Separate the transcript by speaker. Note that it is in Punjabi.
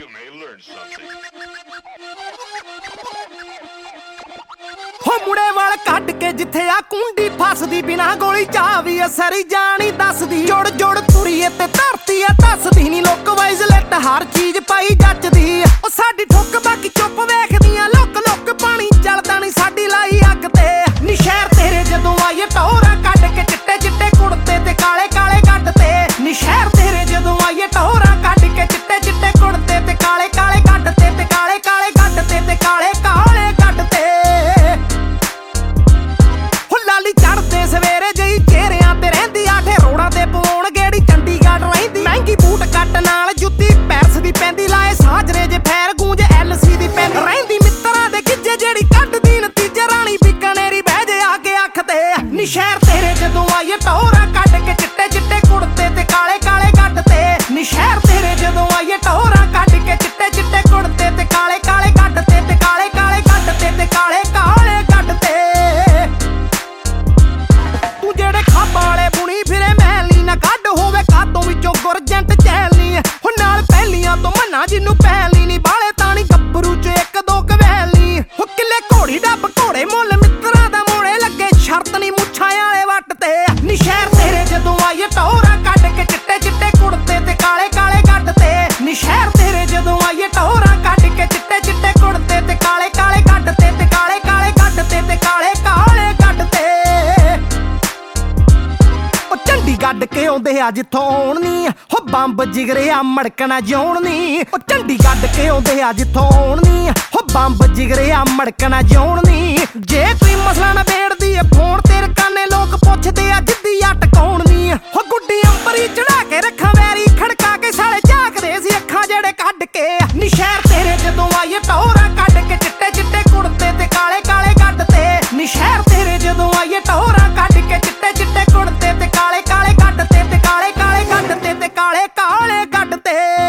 Speaker 1: You may learn something.
Speaker 2: ਹੋ ਮੁੜੇ ਵਾਲ ਕੱਢ ਕੇ ਜਿੱਥੇ ਆ ਕੁੰਡੀ ਫਸਦੀ ਬਿਨਾ ਗੋਲੀ ਚਾਵੀ ਅਸਰੀ ਜਾਣੀ ਦੱਸਦੀ ਜੋੜ ਜੋੜ ਤੁਰੀਏ ਤੇ ਧਰਤੀ ਐ ਦੱਸਦੀ ਨੀ ਲੋਕ ਵਾਈਜ਼ ਲੈਟ ਹਰ ਚੀਜ਼ ਪਾਈ ਜੱਜਦੀ ਉਹ ਸਾਡੀ ਠੁੱਕ ਬਾਕੀ ਚੁੱਪ ਵੇਖਦੀਆਂ ਲੋਕ ਲੋਕ ਪਾਣੀ ਚੱਲਦਾ ਨੀ ਸਾਡੀ ਲਾਈ ਅੱਗ ਤੇ ਨੀ ਸ਼ਹਿਰ ਤੇਰੇ ਜਦੋਂ ਆਈਏ ਟੋਰਾ ਕੱਢ ਕੇ ਚਿੱਟੇ ਚਿੱਟੇ ਕੁੜਤੇ ਤੇ ਕਾਲੇ ਕਾਲੇ ਗੱਡ ਤੇ ਨੀ ਸ਼ਹਿਰ ਤੇਰੇ ਜਦੋਂ ਆਈਏ ਟੋਰਾ ਕੱਢ ਕੇ ਚਿੱਟੇ ਚਿੱਟੇ ਕੁੜਤੇ ਤੇ ਕਾਲੇ ਕਾਲੇ ਗੱਡ ਤੇ ਕਾਲੇ ਕਾਲੇ ਗੱਡ ਤੇ ਕਾਲੇ ਕਾਲੇ ਗੱਡ ਤੇ ਲਾਲੀ ਚੜਦੇ ਸਵੇਰੇ ਜਈ ਚਿਹਰਿਆਂ ਤੇ ਰਹਿੰਦੀ ਆਠੇ ਰੋੜਾਂ ਤੇ ਪਵਾਉਣ ਗੇੜੀ ਚੰਡੀਗੜ੍ਹ ਰਹਿੰਦੀ ਮਹਿੰਗੀ ਬੂਟ ਕੱਟ ਨਾਲ ਜੁੱਤੀ ਪੈਰਸ ਦੀ ਪੈਂਦੀ ਲਾਏ ਸਾਜਰੇ ਜੇ ਫੈਰ ਗੂੰਜ ਐਲਸੀ ਦੀ ਪੈਂਦੀ ਰਹਿੰਦੀ ਮਿੱਤਰਾਂ ਦੇ ਗਿੱਜੇ ਜਿਹੜੀ ਕੱਢਦੀ ਨਤੀਜੇ ਰਾਣੀ ਬੀਕਾਨੇਰੀ ਬਹਿ ਜੇ ਆ ਕੇ ਅੱਖ ਤੇ ਨੀ ਸ਼ਹਿਰ ਤੇਰੇ ਜਦੋਂ ਆਈਏ ਟੋਰਾ ਕੱਢ ਕੇ ਚਿੱਟੇ ਚਿੱਟੇ ਕੁੜਤੇ ਤੇ ਕਾਲੇ ਕਾਲੇ ਗੱਡ ਤੇ ਨੀ ਸ਼ਹਿਰ ਤੇਰੇ ਜਦੋਂ ਆਈਏ ਟੋਰਾ ਕੱਢ ਕੇ ਚਿੱਟੇ ਚਿੱਟੇ ਕੁੜਤੇ ਤੇ ਕਾਲੇ ਕਾਲੇ ਗੱਡ ਤੇ ਕਾਲੇ ਕਾਲੇ ਗੱਡ ਤੇ ਕਾਲੇ ਕਾਲੇ ਗੱਡ ਤੇ ਜਿਹੜੇ ਖਾਬਾਂ ਵਾਲੇ ਬੁਣੀ ਫਿਰੇ ਮਹਿਲੀ ਨਾ ਕੱਢ ਹੋਵੇ ਕਾਤੋਂ ਵਿੱਚੋਂ ਗੁਰਜੰਟ ਚੈਲੀ ਹੋ ਨਾਲ ਪਹਿਲੀਆਂ ਤੋਂ ਮੰਨਾ ਜਿਹਨੂੰ ਪਹਿਲੀ ਨਹੀਂ ਬਾਲੇ ਤਾਣੀ ਗੱਭਰੂ ਚ ਇੱਕ ਦੋ ਕਵੈਲੀ ਹੋ ਕਿੱਲੇ ਘੋੜੀ ਡੱਬ ਘੋੜੇ ਮੁੱਲ ਮਿੱਤਰਾਂ ਦਾ ਮੋੜੇ ਲੱਗੇ ਸ਼ਰਤ ਨਹੀਂ ਮੁੱਛਾਂ ਵਾਲੇ ਵੱਟ ਤੇ ਨੀ ਸ਼ਹਿਰ ਤੇਰੇ ਜਦੋਂ ਆਈਏ ਟੋਰਾ ਕੱਢ ਕੇ ਚਿੱਟੇ ਚਿੱਟੇ ਕੁੜਤੇ ਤੇ ਕਾਲੇ ਕਾਲੇ ਗੱਡ ਤੇ ਨੀ ਸ਼ਹਿਰ ਤੇਰੇ ਜਦੋਂ ਆਈਏ ਟੋਰਾ ਕੱਢ ਕੇ ਚਿੱਟੇ ਚਿੱਟੇ ਕੁੜਤੇ ਤੇ ਕਾਲੇ ਕਾਲੇ ਗੱਡ ਤੇ ਕਾਲੇ ਕਾਲੇ ਗੱਡ ਤੇ ਕਾਲੇ ਕਾਲੇ ਗੱਡ ਤੇ ਚੰਡੀਗੜ੍ਹ ਕੇ ਆਉਂਦੇ ਆ ਜਿੱਥੋਂ ਆਉਣ ਨੀ ਹੋ ਬੰਬ ਜਿਗਰੇ ਆ ਮੜਕਣਾ ਜਿਉਣ ਨੀ ਉਹ ਚੰਡੀਗੜ੍ਹ ਕੇ ਆਉਂਦੇ ਆ ਜਿੱਥੋਂ ਆਉਣ ਨੀ ਹੋ ਬੰਬ ਜਿਗਰੇ ਆ ਮੜਕਣਾ ਜਿਉਣ ਨੀ ਜੇ ਕੋਈ ਮਸਲਾ ਨਾ ਬੇੜਦੀ ਏ ਫੋਨ ਤੇ ਰਕਾਨੇ ਲੋਕ ਪੁੱਛਦੇ ਆ ਜਿੱਦੀ ਆ ਟਕਾਉਣ ਨੀ ਹੋ ਗੁੱਡੀ ਅੰਬਰੀ ਚੜਾ ਕੇ ਰੱਖਾਂ ਵੈਰੀ ਖੜਕਾ ਕੇ ਸਾਲੇ ਝਾਕਦੇ ਸੀ ਅੱਖਾਂ ਜਿਹੜੇ ਕੱਢ ਕੇ ਨੀ ਸ਼ਹਿਰ ਤੇਰੇ ਜਦੋਂ ਆਈਏ ਟੋਰਾ ਕੱਢ ਕੇ ਚਿੱਟੇ ਚਿੱਟੇ ਕੁੜਤੇ ਤੇ ਕਾਲੇ ਕਾਲੇ ਗੱਡ ਤੇ ਨੀ ਸ਼ਹਿਰ ਤੇਰੇ ਜਦੋਂ ਆਈਏ ਟੋਰਾ ਕੱਢ ਕੇ ਚਿੱਟੇ ਚਿੱਟੇ ਕੁੜਤੇ ਤੇ ਕਾਲੇ ਕਾਲੇ ਗੱਡ ਤੇ ਕਾਲੇ ਕਾਲੇ ਗੱਡ ਤੇ ਕਾਲੇ ਕਾਲੇ ਗੱਡ ਤੇ